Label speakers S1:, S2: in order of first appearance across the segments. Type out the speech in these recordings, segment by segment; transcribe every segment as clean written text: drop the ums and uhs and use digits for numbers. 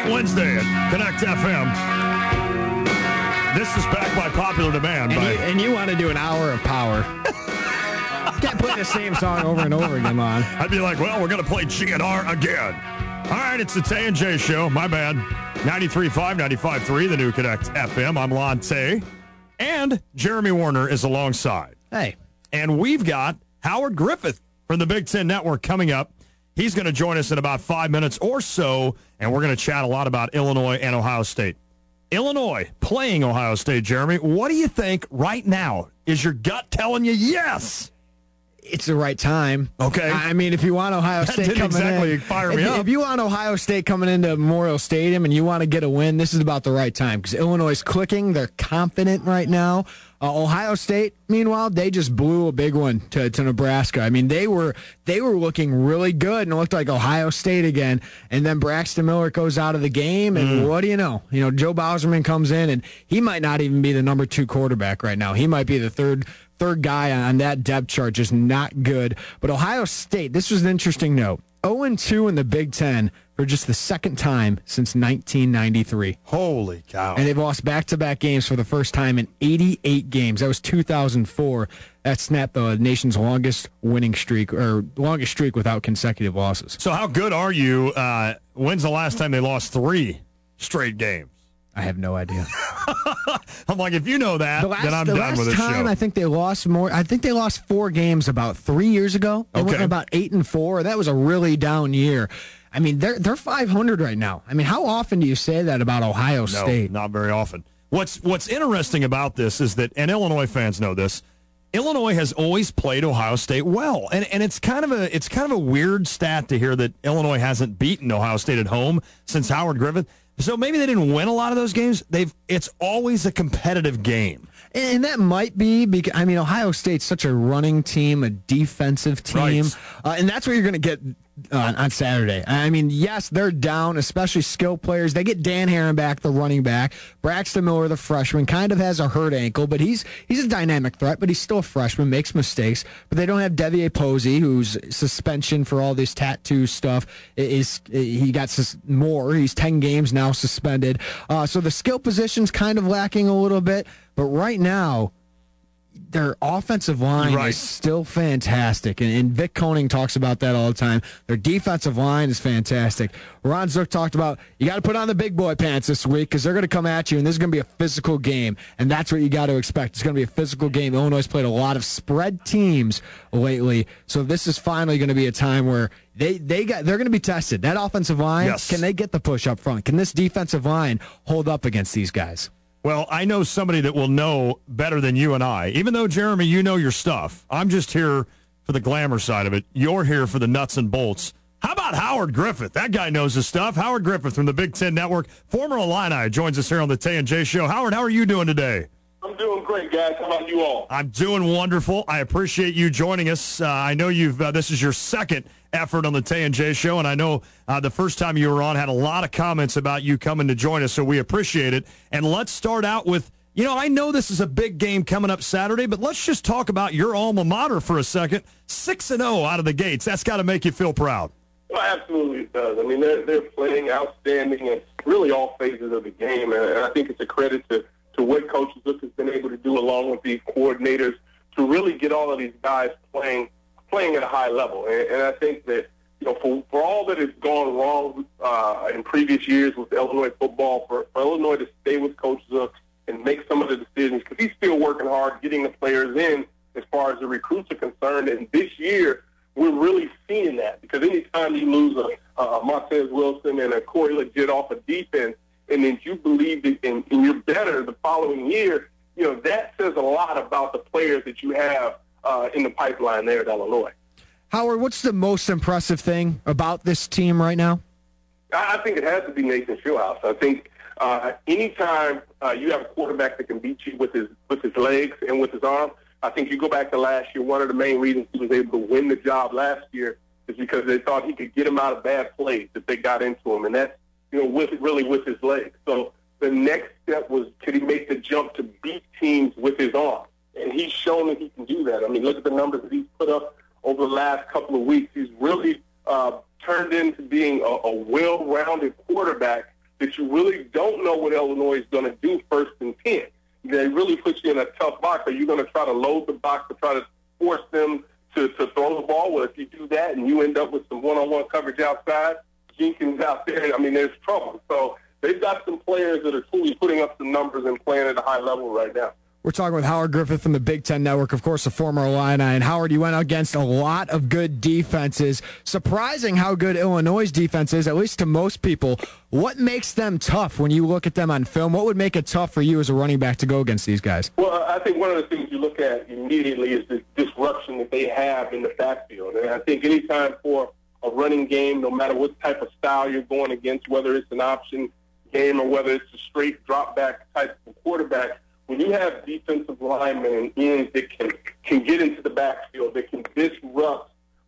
S1: Wednesday at Connect FM. This is back by popular demand.
S2: And you want to do an hour of power. Can't play the same song over and over again, Lon.
S1: I'd be like, well, we're going to play GNR again. All right, it's the Tay and Jay Show. My bad. 93.5, 95.3, the new Connect FM. I'm Lon Tay. And Jeremy Warner is alongside.
S2: Hey.
S1: And we've got Howard Griffith from the Big Ten Network coming up. He's going to join us in about 5 minutes or so, and we're going to chat a lot about Illinois and Ohio State. Illinois playing Ohio State, Jeremy. What do you think right now? Is your gut telling you yes?
S2: It's the right time.
S1: Okay.
S2: I mean, if you want Ohio State coming in, if you want Ohio State coming into Memorial Stadium and you want to get a win, this is about the right time because Illinois is clicking. They're confident right now. Ohio State, meanwhile, they just blew a big one to Nebraska. I mean, they were looking really good and it looked like Ohio State again. And then Braxton Miller goes out of the game, and what do you know? You know, Joe Bauserman comes in, and he might not even be the number 2 quarterback right now. He might be the third guy on that depth chart, just not good. But Ohio State, this was an interesting note. 0-2 in the Big Ten for just the second time since 1993.
S1: Holy cow.
S2: And they've lost back-to-back games for the first time in 88 games. That was 2004. That snapped the nation's longest winning streak, or longest streak without consecutive losses.
S1: So how good are you? When's the last time they lost 3 straight games?
S2: I have no idea.
S1: I'm like, if you know that, then I'm done with this show.
S2: The last time I think they lost more. I think they lost 4 games about 3 years ago. They went about 8-4. That was a really down year. I mean, they're 500 right now. I mean, how often do you say that about Ohio State?
S1: No, not very often. What's interesting about this is that, and Illinois fans know this, Illinois has always played Ohio State well, and it's kind of a weird stat to hear that Illinois hasn't beaten Ohio State at home since Howard Griffith. So maybe they didn't win a lot of those games. It's always a competitive game.
S2: And that might be because, I mean, Ohio State's such a running team, a defensive team. Right. And that's what you're going to get on Saturday. I mean, yes, they're down, especially skill players. They get Dan Herron back, the running back. Braxton Miller, the freshman, kind of has a hurt ankle, but he's a dynamic threat, but he's still a freshman, makes mistakes. But they don't have Devier Posey, whose suspension for all this tattoo stuff he got more. He's 10 games now suspended. So the skill position's kind of lacking a little bit. But right now, their offensive line is still fantastic. And Vic Koenig talks about that all the time. Their defensive line is fantastic. Ron Zook talked about, you got to put on the big boy pants this week because they're going to come at you, and this is going to be a physical game. And that's what you got to expect. It's going to be a physical game. Illinois has played a lot of spread teams lately. So this is finally going to be a time where they're going to be tested. That offensive line, can they get the push up front? Can this defensive line hold up against these guys?
S1: Well, I know somebody that will know better than you and I. Even though, Jeremy, you know your stuff. I'm just here for the glamour side of it. You're here for the nuts and bolts. How about Howard Griffith? That guy knows his stuff. Howard Griffith from the Big Ten Network, former Illini, joins us here on the Tay and Jay Show. Howard, how are you doing today?
S3: I'm doing great, guys. How about you all?
S1: I'm doing wonderful. I appreciate you joining us. I know this is your second effort on the Tay and Jay Show, and I know the first time you were on had a lot of comments about you coming to join us, so we appreciate it. And let's start out with, I know this is a big game coming up Saturday, but let's just talk about your alma mater for a second. 6-0 out of the gates. That's got to make you feel proud.
S3: Well, absolutely it does. I mean, they're playing outstanding in really all phases of the game, and I think it's a credit to what Coach Zook has been able to do along with these coordinators to really get all of these guys playing at a high level. And I think that, for all that has gone wrong in previous years with Illinois football, for Illinois to stay with Coach Zook and make some of the decisions, because he's still working hard getting the players in as far as the recruits are concerned. And this year, we're really seeing that, because anytime you lose a Montez Wilson and a Corey Legit off of defense, and then you believe that and you're better the following year, that says a lot about the players that you have in the pipeline there at Illinois.
S2: Howard, what's the most impressive thing about this team right now?
S3: I think it has to be Nathan Fieldhouse. I think anytime you have a quarterback that can beat you with his legs and with his arm, I think you go back to last year, one of the main reasons he was able to win the job last year is because they thought he could get him out of bad plays if they got into him, and that's with his legs. So the next step was, could he make the jump to beat teams with his arm? And he's shown that he can do that. I mean, look at the numbers that he's put up over the last couple of weeks. He's really turned into being a well-rounded quarterback that you really don't know what Illinois is going to do 1st and 10. They really put you in a tough box. Are you going to try to load the box to try to force them to throw the ball? Well, if you do that and you end up with some one-on-one coverage outside, Jenkins out there, I mean, there's trouble. So they've got some players that are truly putting up some numbers and playing at a high level right now.
S2: We're talking with Howard Griffith from the Big Ten Network, of course, a former Illini. And Howard, you went against a lot of good defenses. Surprising how good Illinois' defense is, at least to most people. What makes them tough when you look at them on film? What would make it tough for you as a running back to go against these guys?
S3: Well, I think one of the things you look at immediately is the disruption that they have in the backfield. And I think anytime for a running game, no matter what type of style you're going against, whether it's an option game or whether it's a straight drop back type of quarterback, when you have defensive linemen and ends that can get into the backfield, that can disrupt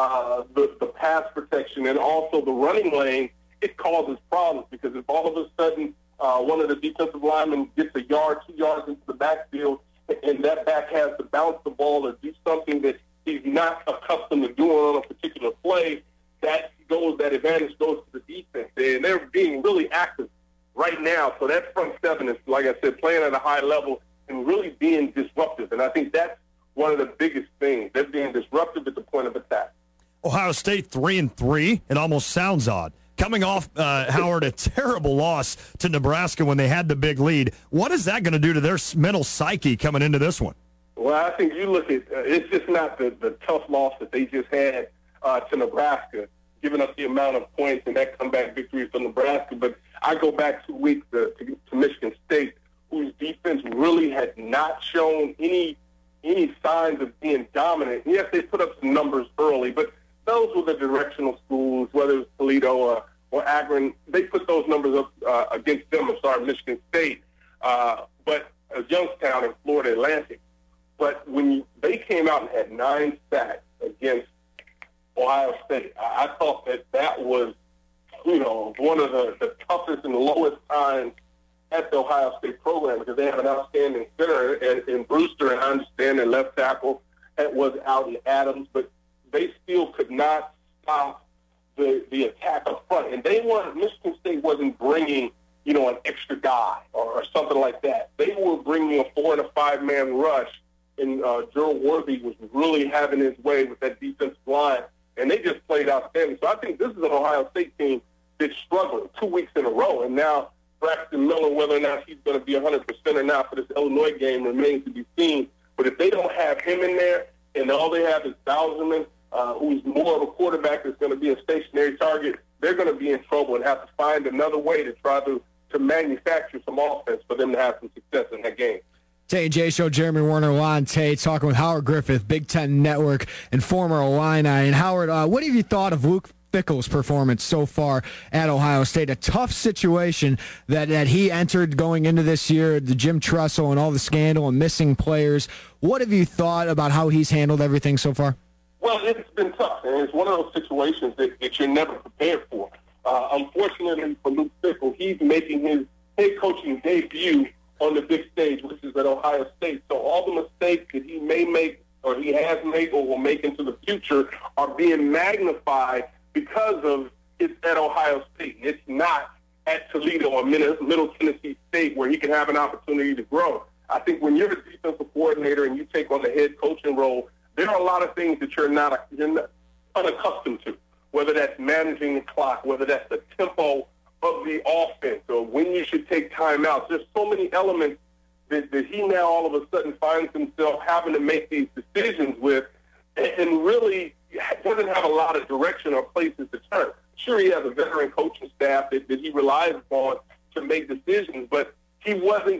S3: the pass protection and also the running lane, it causes problems because if all of a sudden one of the defensive linemen gets a yard, 2 yards into the backfield, and that back has to bounce the ball or do something that he's not accustomed to doing on a particular play, that advantage goes to the defense. And they're being really active right now. So that front seven is, like I said, playing at a high level and really being disruptive. And I think that's one of the biggest things. They're being disruptive at the point of attack.
S1: Ohio State 3-3. It almost sounds odd. Coming off, Howard, a terrible loss to Nebraska when they had the big lead. What is that going to do to their mental psyche coming into this one?
S3: Well, I think you look at it's just not the tough loss that they just had to Nebraska, giving up the amount of points and that comeback victory for Nebraska. But I go back 2 weeks to Michigan State, whose defense really had not shown any signs of being dominant. Yes, they put up some numbers early, but those were the directional schools, whether it was Toledo or Akron. They put those numbers up against them, Michigan State, but Youngstown and Florida Atlantic. But when they came out and had 9 sacks against Ohio State, I thought that was, one of the toughest and lowest times at the Ohio State program because they have an outstanding center in Brewster, and I understand their left tackle was out in Adams, but they still could not stop the attack up front. And Michigan State wasn't bringing, an extra guy or something like that. They were bringing a 4- and 5-man rush, and Gerald Worthy was really having his way with that defensive line, and they just played outstanding. So I think this is an Ohio State team that's struggling 2 weeks in a row, and now Braxton Miller, whether or not he's going to be 100% or not for this Illinois game remains to be seen. But if they don't have him in there and all they have is Bauserman, who's more of a quarterback that's going to be a stationary target, they're going to be in trouble and have to find another way to try to manufacture some offense for them to have some success in that game.
S2: Tay&J Show, Jeremy Werner, Lon Tate, talking with Howard Griffith, Big Ten Network, and former Illini. And Howard, what have you thought of Luke Fickell's performance so far at Ohio State? A tough situation that he entered going into this year, the Jim Tressel and all the scandal and missing players. What have you thought about how he's handled everything so far?
S3: Well, it's been tough, and it's one of those situations that you're never prepared for. Unfortunately for Luke Fickell, he's making his head coaching debut on the big stage, which is at Ohio State. So all the mistakes that he may make or he has made or will make into the future are being magnified because of it's at Ohio State. It's not at Toledo or Middle Tennessee State where he can have an opportunity to grow. I think when you're a defensive coordinator and you take on the head coaching role, there are a lot of things that you're not unaccustomed to, whether that's managing the clock, whether that's the tempo of the offense, or when you should take timeouts. There's so many elements that he now all of a sudden finds himself having to make these decisions with and really doesn't have a lot of direction or places to turn. Sure, he has a veteran coaching staff that he relies upon to make decisions, but he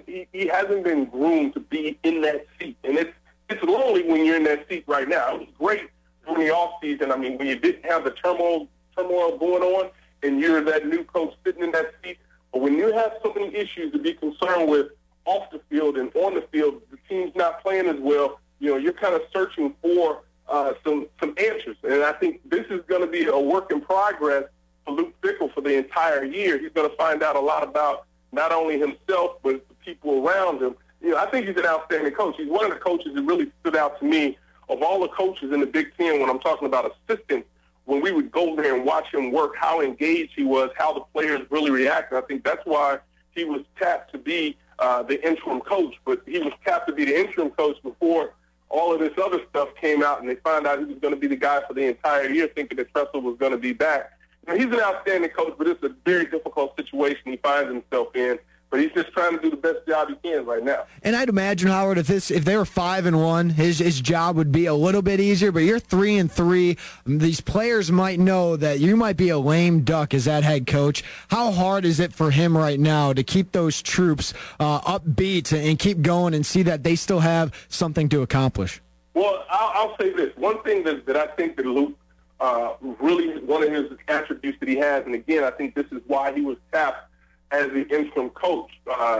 S3: hasn't been groomed to be in that seat. And it's lonely when you're in that seat right now. It was great during the offseason. I mean, when you didn't have the turmoil going on and you're that new coach sitting in that seat. But when you have so many issues to be concerned with off the field and on the field, the team's not playing as well, you're kind of searching for some answers. And I think this is going to be a work in progress for Luke Fickell for the entire year. He's going to find out a lot about not only himself, but the people around him. I think he's an outstanding coach. He's one of the coaches that really stood out to me of all the coaches in the Big Ten when I'm talking about assistant when we would go there and watch him work, how engaged he was, how the players really reacted. I think that's why he was tapped to be the interim coach. But he was tapped to be the interim coach before all of this other stuff came out, and they found out he was going to be the guy for the entire year, thinking that Tressel was going to be back. He's an outstanding coach, but it's a very difficult situation he finds himself in. But he's just trying to do the best job he can right now.
S2: And I'd imagine, Howard, if they were 5-1, his job would be a little bit easier. But you're 3-3. These players might know that you might be a lame duck as that head coach. How hard is it for him right now to keep those troops upbeat and keep going and see that they still have something to accomplish?
S3: Well, I'll say this. One thing that I think that Luke really, one of his attributes that he has, and again, I think this is why he was tapped as the interim coach,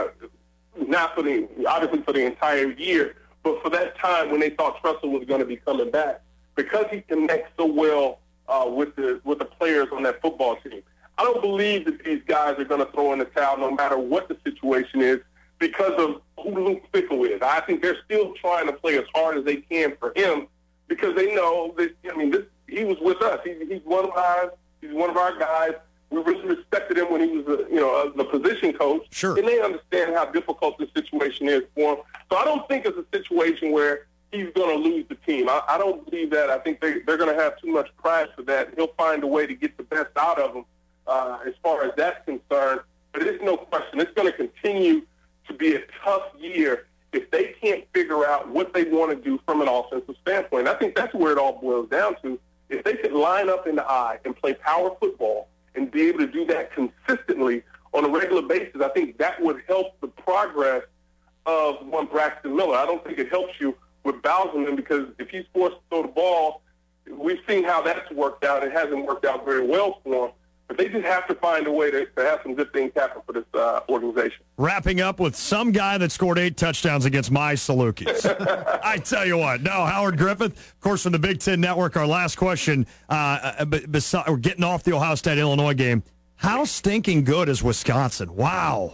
S3: not obviously for the entire year, but for that time when they thought Tressel was going to be coming back, because he connects so well with the players on that football team. I don't believe that these guys are going to throw in the towel no matter what the situation is because of who Luke Fickell is. I think they're still trying to play as hard as they can for him because they know that, he was with us. He's one of ours. He's one of our guys. We really respected him when he was the position coach.
S1: Sure.
S3: And they understand how difficult this situation is for him. So I don't think it's a situation where he's going to lose the team. I don't believe that. I think they're going to have too much pride for that. He'll find a way to get the best out of them as far as that's concerned. But there's no question. It's going to continue to be a tough year if they can't figure out what they want to do from an offensive standpoint. I think that's where it all boils down to. If they could line up in the eye and play power football and be able to do that consistently on a regular basis, I think that would help the progress of one Braxton Miller. I don't think it helps you with Bauserman because if he's forced to throw the ball, we've seen how that's worked out. It hasn't worked out very well for him. But they just have to find a way to have some good things happen for this organization.
S1: Wrapping up with some guy that scored 8 touchdowns against my Salukis. I tell you what. No, Howard Griffith, of course, from the Big Ten Network, our last question, we're getting off the Ohio State-Illinois game. How stinking good is Wisconsin? Wow.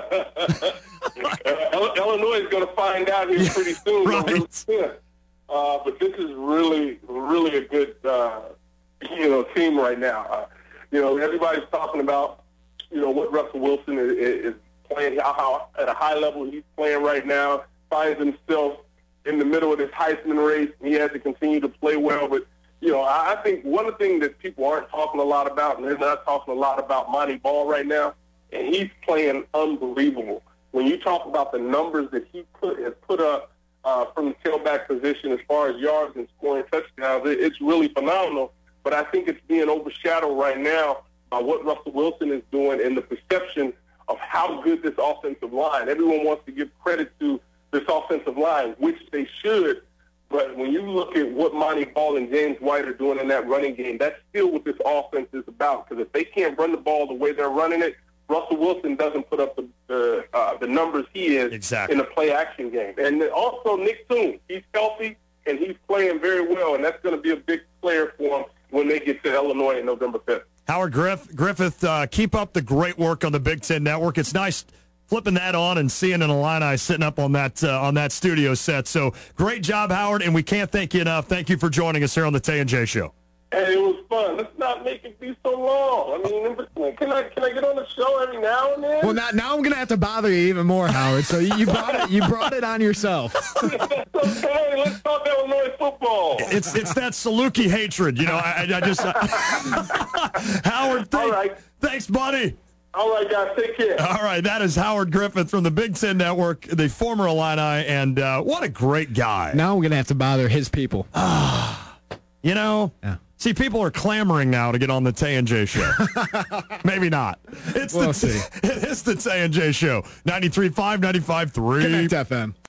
S3: Illinois is going to find out here pretty soon.
S1: Right.
S3: But this is really, really a good team right now. Everybody's talking about, what Russell Wilson is playing, how at a high level he's playing right now, finds himself in the middle of this Heisman race, and he has to continue to play well. But, I think one of the things that people aren't talking a lot about, and they're not talking a lot about Monty Ball right now, and he's playing unbelievable. When you talk about the numbers that he has put up from the tailback position as far as yards and scoring touchdowns, it's really phenomenal. But I think it's being overshadowed right now by what Russell Wilson is doing and the perception of how good this offensive line. Everyone wants to give credit to this offensive line, which they should. But when you look at what Monty Ball and James White are doing in that running game, that's still what this offense is about. Because if they can't run the ball the way they're running it, Russell Wilson doesn't put up the numbers he is in the play-action game. And also Nick Toon, he's healthy and he's playing very well, and that's going to be a big player for him when they get to Illinois on November 5th.
S1: Howard Griffith, keep up the great work on the Big Ten Network. It's nice flipping that on and seeing an Illini sitting up on that studio set. So great job, Howard, and we can't thank you enough. Thank you for joining us here on the Tay and Jay Show.
S3: Hey, it was fun. Let's not make it be so long. I mean, can I get on the show every now and then?
S2: Well, now I'm going to have to bother you even more, Howard. So you brought it on yourself.
S3: That's okay. Let's talk Illinois football.
S1: It's that Saluki hatred. I just Howard. Thanks, buddy.
S3: All right, guys. Take care.
S1: All right, that is Howard Griffith from the Big Ten Network, the former Illini, and what a great guy.
S2: Now we're going to have to bother his people.
S1: Yeah. See, people are clamoring now to get on the Tay and Jay Show. Maybe not. It's the Tay and Jay Show. 93.5, 95.3.
S2: Connect FM.